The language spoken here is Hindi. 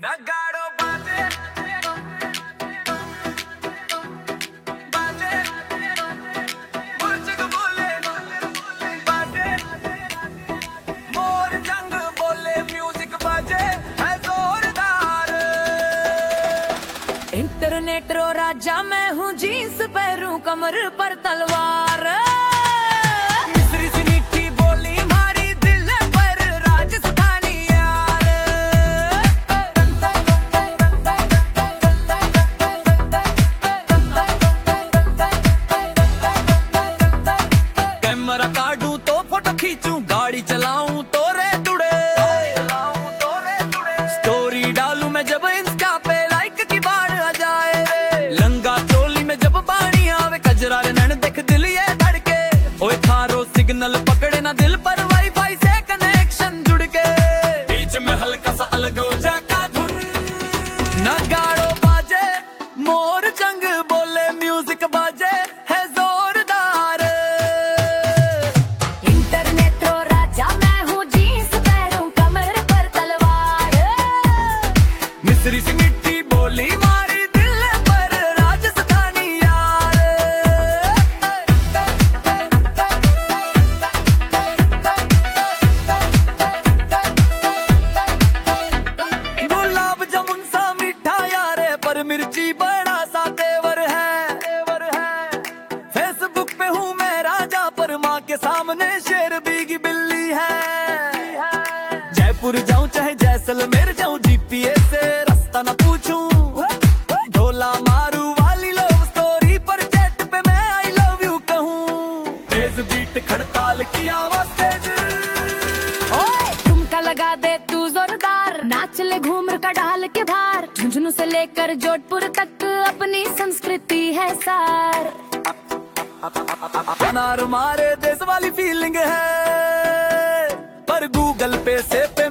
नगाड़ो बाजे बाजे मुर्शिद बोले बाजे मोर जंग बोले म्यूजिक बाजे है जोरदार। इंटरनेट रो राजा मैं हूँ, जींस पहनूं कमर पर तलवार। मिस्री सी मीठी बोली मारी दिल पर राजस्थानी यार। कैमरा काढूं तो फोटो खींचूं, गाड़ी चलाऊं तो रे दुड़े, स्टोरी डालूं मैं जब इंस्टा पे लाइक की बाढ़ आ जाए रे। लंगा चोली में जब पानी आवे, कजरा रे नैन देख दिल ये धड़के। ओए थारो सिग्नल पकड़े ना दिल पर वाईफाई से कनेक्शन जुड़ के। बीच में हल्का सा अलग हो जाता धुन, नगाड़ो बाजे मोर जंग बोले म्यूजिक बाजे है जोरदार। इंटरनेट रो राजा मैं हूँ, जींस पहनूं कमर पर तलवार। मिस्री सी मिट्टी बोली मारी दिल पर राजस्थानी यार। गुलाब जामुन सा मीठा यार है, पर मिर्ची बड़ा सा तेवर है। फेसबुक पे हूँ मैं राजा, पर माँ के सामने शेर बीगी बिल्ली है। जयपुर जाऊं चाहे जैसलमेर जाऊं, जीपीएस से रास्ता ना पूछूं। ढोला मारू वाली लव स्टोरी पर चैट पे मैं आई लव यू कहूँ। तेज बीट खड़ताल की आवाज तेज, ओए ठुमका लगा दे तू जोरदार, नाच ले घूमर का डाल के भार। झुंझुनू से लेकर जोधपुर तक अपनी संस्कृति है सार। अनार मारे देश वाली फीलिंग है, पर गूगल पे से